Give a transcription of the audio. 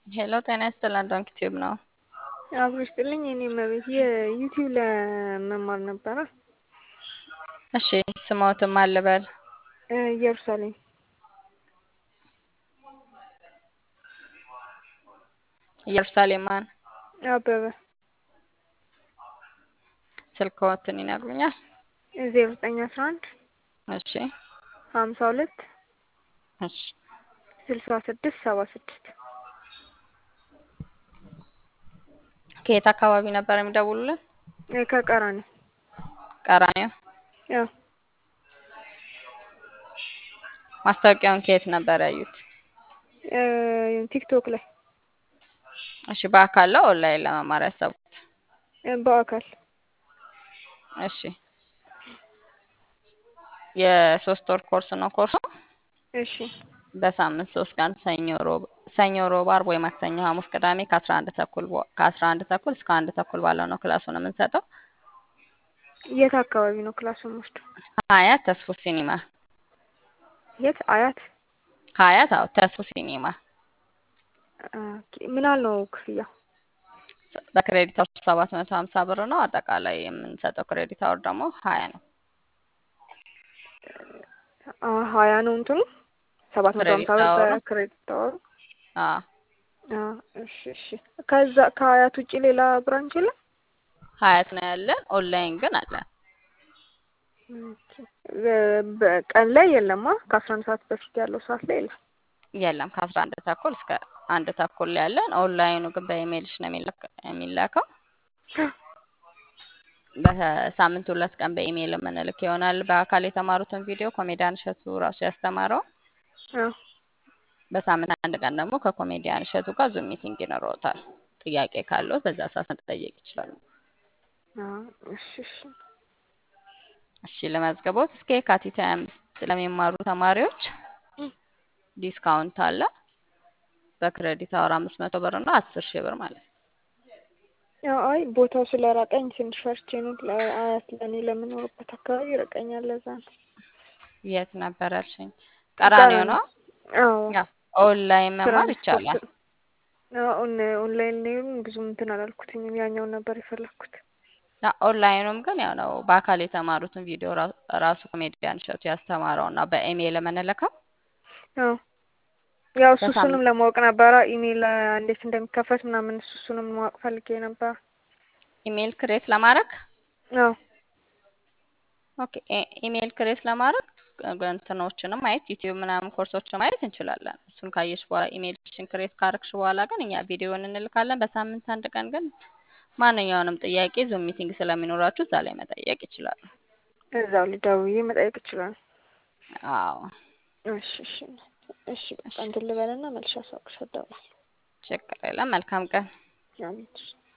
ሄሎ ጤና ይስጥልን ዶንኪ ቲዩብ ነው። አብሮ ይስጥልኝ። እኔ መቤት የዩቲዩብ ለመማር ነበረ። እሺ ስሞትም አልበል ኢየሩሳሌም ኢየሩሳሌም ማን አበበ ስልክዎትን ይነግሩኛል? 0911 እሺ 52 እሺ 66 76 ከየት አካባቢ ነበር የሚደውሉልን? ከቀራኒ ቀራኒዮ። ያው ማስታወቂያውን ከየት ነበር ያዩት? ቲክቶክ ላይ እሺ በአካል ነው ኦንላይን ለመማር ያሰቡት? በአካል እሺ የሶስት ወር ኮርስ ነው ኮርሱ። እሺ በሳምንት 3 ቀን ሰኞ ሮብ አርብ ወይ ማክሰኞ ሐሙስ ቅዳሜ ከ11 ተኩል እስከ 1 ተኩል ባለው ነው ክላሱን የምንሰጠው። የት አካባቢ ነው ክላሱን ወስደው? ሀያት ተስፉ ሲኒማ። የት አያት? ሀያት አዎ ተስፉ ሲኒማ። ምን ያህል ነው ክፍያው? በክሬዲት አወር 750 ብር ነው። አጠቃላይ የምንሰጠው ክሬዲት አወር ደግሞ 20 ነው። 20 ነው እንትኑ 750 ብር ክሬዲት አወሩ። በክሬዲት አወሩ። አዎ እሺ እሺ። ከዛ ከሀያት ውጪ ሌላ ብራንች የለም? ሀያት ነው ያለ። ኦንላይን ግን አለ። በቀን ላይ የለማ? ከ11 ሰዓት በፊት ያለው ሰዓት ላይ የለም? የለም ከ11 ተኩል እስከ 1 ተኩል ላይ ያለን። ኦንላይኑ ግን በኢሜይልሽ ነው የሚላከው። በሳምንት 2 ቀን በኢሜይል የምንልክ ይሆናል። በአካል የተማሩትን ቪዲዮ ኮሜዲያን እሸቱ ራሱ ያስተማረው። በሳምንት 1 ቀን ደግሞ ከኮሜዲያን እሸቱ ጋር ዙም ሚቲንግ ይኖረውታል። ጥያቄ ካለው በዛ ሰዓት መጠየቅ ይችላሉ። እሺ እሺ እሺ ለመዝገቦት እስከ የካቲት 25 ለሚማሩ ተማሪዎች ዲስካውንት አለ። በክሬዲት አወር 500 ብር እና 10,000 ብር ማለት ነው። ያው አይ ቦታው ስለራቀኝ ትንሽ ፈርቼ ነው። አያት ለኔ ለምኖርበት አካባቢ ይርቀኛል። ለዛ ነው። የት ነበር ያልሽኝ? ቀራኒዮ ነው። አዎ ያ ኦንላይን መማር ይቻላል። ኦንላይን ነው ብዙም እንትን አላልኩትኝም። ያኛውን ነበር የፈለኩት። ኦንላይኑም ግን ያው ነው። በአካል የተማሩትን ቪዲዮ ራሱ ኮሜዲያን እሸቱ ያስተማረውና በኢሜይል የምንልከው። ያው እሱንም ለማወቅ ነበረ ኢሜይል እንዴት እንደሚከፈት ምናምን እሱንም ማወቅ ፈልጌ ነበር። ኢሜይል ክሬት ለማድረግ አዎ ኦኬ። ኢሜይል ክሬት ለማድረግ እንትኖችንም ማየት ዩቲዩብ ምናምን ኮርሶችን ማየት እንችላለን። እሱን ካየሽ በኋላ ኢሜይልሽን ክሬት ካረግሽ በኋላ ግን እኛ ቪዲዮውን እንልካለን። በሳምንት 1 ቀን ግን ማንኛውንም ጥያቄ ዙም ሚቲንግ ስለሚኖራችሁ እዛ ላይ መጠየቅ ይችላሉ። እዛው ልደውዬ መጠየቅ ይችላል። አዎ እሺ እሺ እሺ። በቃ እንትን ልበልና መልሼ አሳውቅሻለሁ። ችግር የለም። መልካም ቀን። አሜን።